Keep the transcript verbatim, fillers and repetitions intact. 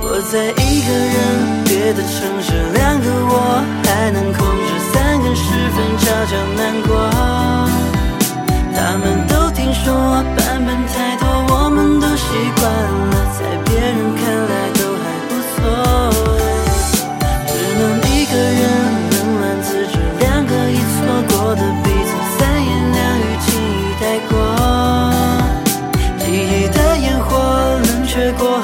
我在一个人，别的城市两个我，还能控制三更时分悄悄难过。他们都听说版本太多，我们都习惯了，在别人看来都还不错。只能一个人冷暖自知，两个已错过的彼此，三言两语轻易带过。记忆的烟火冷却过，